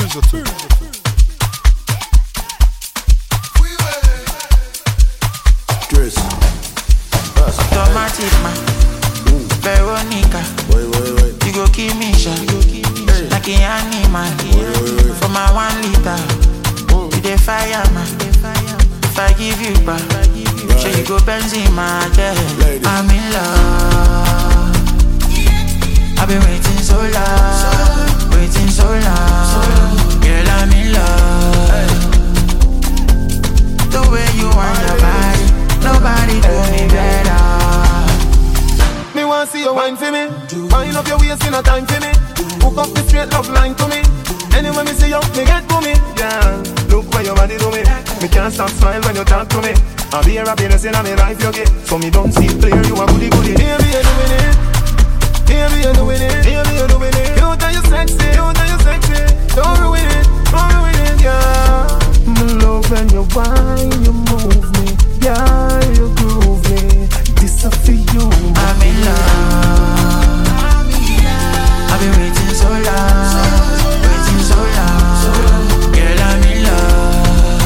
Automatic man, Veronica, you go kill me, like an animal. For my 1 liter, you dey fire man. If I give you back, so you go benzene my jet. I'm in love. I've been waiting so long, waiting so long. Girl, I'm in love. The way you want your body, nobody do me better. Me want see you wine for me. Wind up your waist in a time for me. Hook up the straight love line to me. Anyway me see you, me get to me. Yeah, look where your body do me. Me can't stop smile when you talk to me. I'll be a happiness in my life you get. So me don't see clear, you a goodie goodie. Baby you're doing it. Baby you're doing it. Baby you're doing it. You know you sexy. You know you sexy. Don't ruin it. Don't ruin it. Yeah. Me love when you whine, you move me. Yeah, you groove me. This is for you. I'm in love. I've been waiting so long, waiting so long. Girl, I'm in love.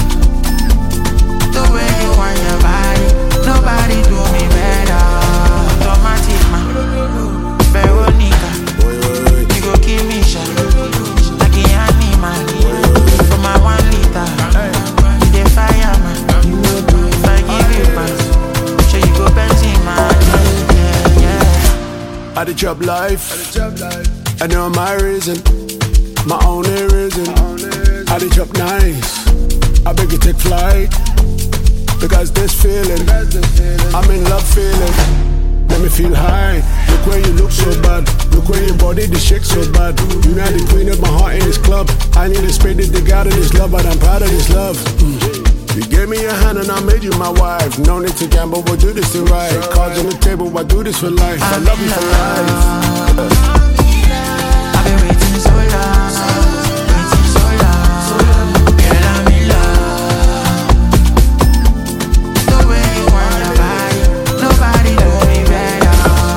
The way you want your body, nobody do me better. Automatic man, Veronica, you go kill me, like an animal. For my 1 liter, you dey fire man. If I give you back, so you go benzene man. I the job life, I know my reason, my only reason. I the job nice, I beg you take flight, because this feeling, I'm in love feeling. Let me feel high. Look where you look so bad. Look where your body the shake so bad. You know the queen of my heart in this club. I need to spread it, the God of this love, but I'm proud of this love. You gave me a hand and I made you my wife. No need to gamble, we'll do this thing right. Cards on the table, I do this for life. I love you for life. I've been waiting so long, waiting so long. Girl, I'm in love. The way you want your body, nobody do me better.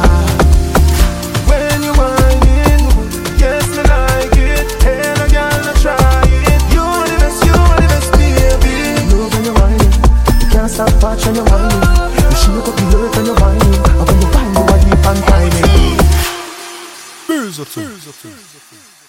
When you whine it, yes me like it. Hey, no girl, no try it. You are the best, baby. Love when you whine it, you can't stop watching you whine it. You shake up the earth when you whine it, and when you whine, you are deep and tiny. Booze or two.